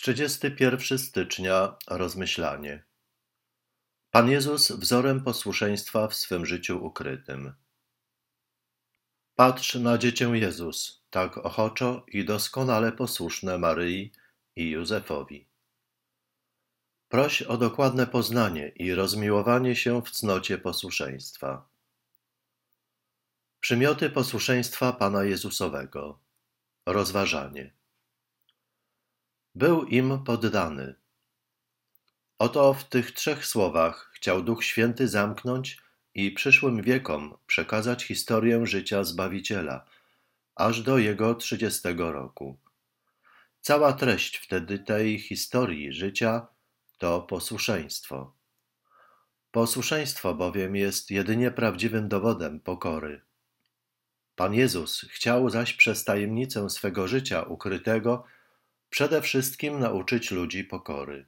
31 stycznia rozmyślanie. Pan Jezus wzorem posłuszeństwa w swym życiu ukrytym. Patrz na Dziecię Jezus, tak ochoczo i doskonale posłuszne Maryi i Józefowi. Proś o dokładne poznanie i rozmiłowanie się w cnocie posłuszeństwa. Przymioty posłuszeństwa Pana Jezusowego. Rozważanie. Był im poddany. Oto w tych 3 słowach chciał Duch Święty zamknąć i przyszłym wiekom przekazać historię życia Zbawiciela, aż do jego 30 roku. Cała treść wtedy tej historii życia to posłuszeństwo. Posłuszeństwo bowiem jest jedynie prawdziwym dowodem pokory. Pan Jezus chciał zaś przez tajemnicę swego życia ukrytego przede wszystkim nauczyć ludzi pokory.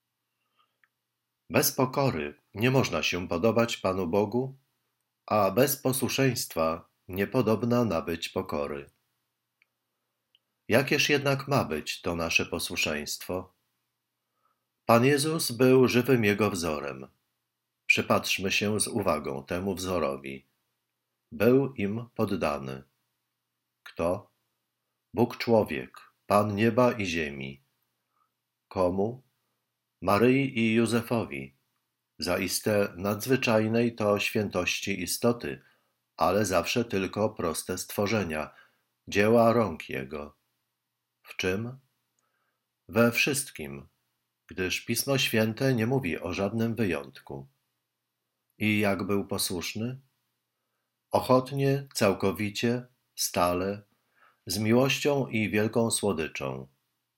Bez pokory nie można się podobać Panu Bogu, a bez posłuszeństwa niepodobna nabyć pokory. Jakież jednak ma być to nasze posłuszeństwo? Pan Jezus był żywym Jego wzorem. Przypatrzmy się z uwagą temu wzorowi. Był im poddany. Kto? Bóg człowiek, Pan nieba i ziemi. Komu? Maryi i Józefowi. Zaiste nadzwyczajnej to świętości istoty, ale zawsze tylko proste stworzenia, dzieła rąk Jego. W czym? We wszystkim, gdyż Pismo Święte nie mówi o żadnym wyjątku. I jak był posłuszny? Ochotnie, całkowicie, stale, z miłością i wielką słodyczą.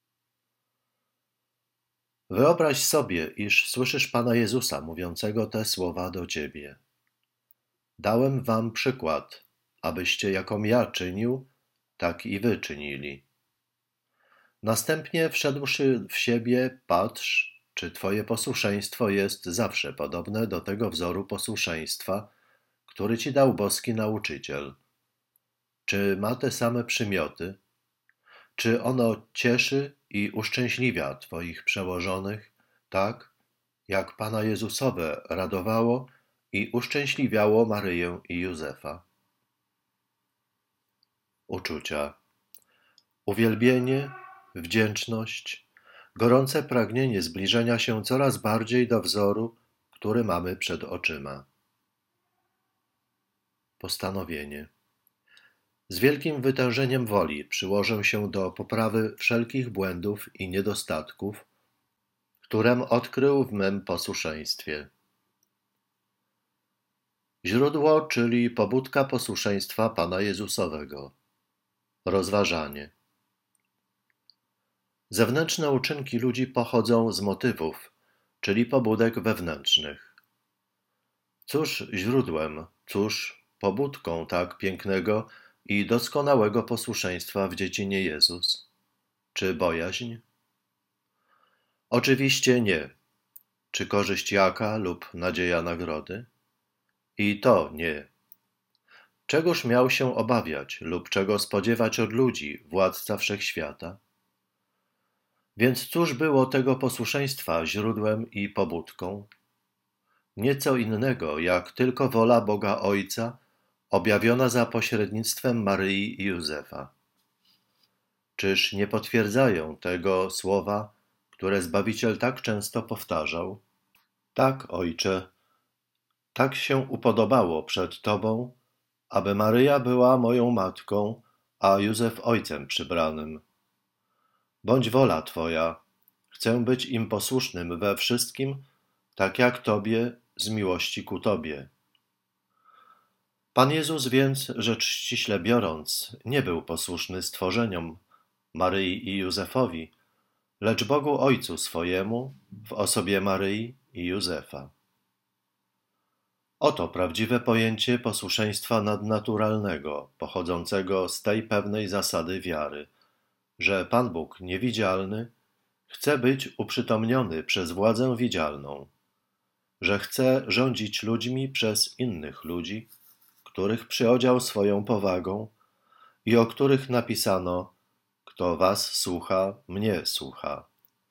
Wyobraź sobie, iż słyszysz Pana Jezusa mówiącego te słowa do ciebie. Dałem wam przykład, abyście jakom ja czynił, tak i wy czynili. Następnie wszedłszy w siebie, patrz, czy twoje posłuszeństwo jest zawsze podobne do tego wzoru posłuszeństwa, który ci dał boski nauczyciel. Czy ma te same przymioty? Czy ono cieszy i uszczęśliwia twoich przełożonych, tak jak Pana Jezusowe radowało i uszczęśliwiało Maryję i Józefa? Uczucia. Uwielbienie, wdzięczność, gorące pragnienie zbliżenia się coraz bardziej do wzoru, który mamy przed oczyma. Postanowienie. Z wielkim wytężeniem woli przyłożę się do poprawy wszelkich błędów i niedostatków, którem odkrył w mym posłuszeństwie. Źródło, czyli pobudka posłuszeństwa Pana Jezusowego. Rozważanie. Zewnętrzne uczynki ludzi pochodzą z motywów, czyli pobudek wewnętrznych. Cóż źródłem, cóż pobudką tak pięknego i doskonałego posłuszeństwa w dziecinie Jezus? Czy bojaźń? Oczywiście nie. Czy korzyść jaka lub nadzieja nagrody? I to nie. Czegoż miał się obawiać lub czego spodziewać od ludzi władca wszechświata? Więc cóż było tego posłuszeństwa źródłem i pobudką? Nieco innego, jak tylko wola Boga Ojca, objawiona za pośrednictwem Maryi i Józefa. Czyż nie potwierdzają tego słowa, które Zbawiciel tak często powtarzał? Tak, Ojcze, tak się upodobało przed Tobą, aby Maryja była moją matką, a Józef ojcem przybranym. Bądź wola Twoja, chcę być im posłusznym we wszystkim, tak jak Tobie, z miłości ku Tobie. Pan Jezus więc, rzecz ściśle biorąc, nie był posłuszny stworzeniom, Maryi i Józefowi, lecz Bogu Ojcu swojemu w osobie Maryi i Józefa. Oto prawdziwe pojęcie posłuszeństwa nadnaturalnego, pochodzącego z tej pewnej zasady wiary, że Pan Bóg niewidzialny chce być uprzytomniony przez władzę widzialną, że chce rządzić ludźmi przez innych ludzi, których przyodział swoją powagą i o których napisano: kto was słucha, mnie słucha.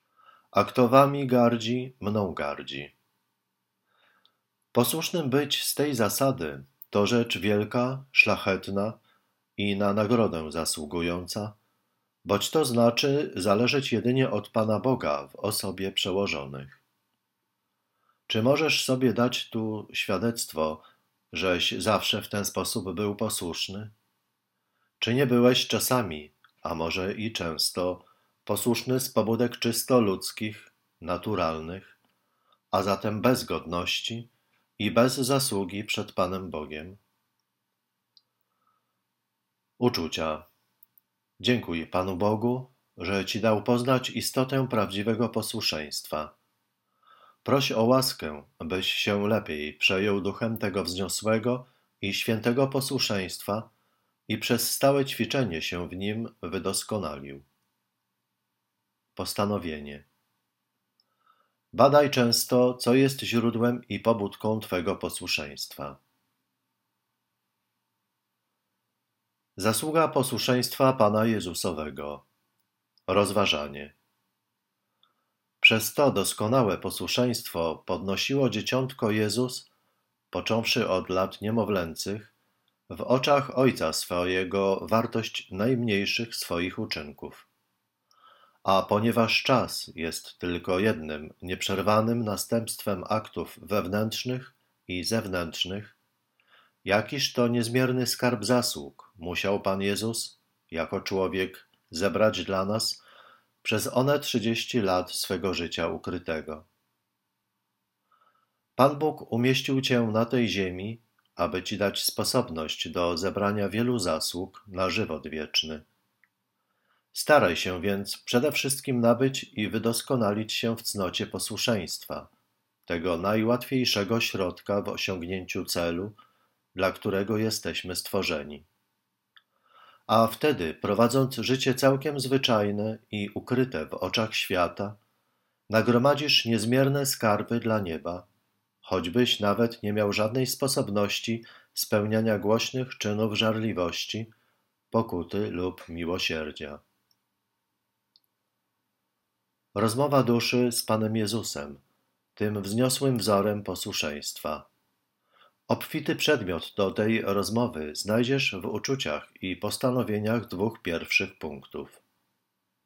a kto wami gardzi, mną gardzi. Posłusznym być z tej zasady to rzecz wielka, szlachetna i na nagrodę zasługująca, boć to znaczy zależeć jedynie od Pana Boga w osobie przełożonych. Czy możesz sobie dać tu świadectwo, żeś zawsze w ten sposób był posłuszny? Czy nie byłeś czasami, a może i często, posłuszny z pobudek czysto ludzkich, naturalnych, a zatem bez godności i bez zasługi przed Panem Bogiem? Uczucia. Dziękuj Panu Bogu, że Ci dał poznać istotę prawdziwego posłuszeństwa. Proś o łaskę, byś się lepiej przejął duchem tego wzniosłego i świętego posłuszeństwa i przez stałe ćwiczenie się w nim wydoskonalił. Postanowienie. Badaj często, co jest źródłem i pobudką Twego posłuszeństwa. Zasługa posłuszeństwa Pana Jezusowego. Rozważanie. Przez to doskonałe posłuszeństwo podnosiło dzieciątko Jezus, począwszy od lat niemowlęcych, w oczach Ojca swojego wartość najmniejszych swoich uczynków. A ponieważ czas jest tylko jednym nieprzerwanym następstwem aktów wewnętrznych i zewnętrznych, jakiż to niezmierny skarb zasług musiał Pan Jezus, jako człowiek, zebrać dla nas przez one 30 lat swego życia ukrytego. Pan Bóg umieścił Cię na tej ziemi, aby Ci dać sposobność do zebrania wielu zasług na żywot wieczny. Staraj się więc przede wszystkim nabyć i wydoskonalić się w cnocie posłuszeństwa, tego najłatwiejszego środka w osiągnięciu celu, dla którego jesteśmy stworzeni. A wtedy, prowadząc życie całkiem zwyczajne i ukryte w oczach świata, nagromadzisz niezmierne skarby dla nieba, choćbyś nawet nie miał żadnej sposobności spełniania głośnych czynów żarliwości, pokuty lub miłosierdzia. Rozmowa duszy z Panem Jezusem, tym wzniosłym wzorem posłuszeństwa. Obfity przedmiot do tej rozmowy znajdziesz w uczuciach i postanowieniach 2 pierwszych punktów.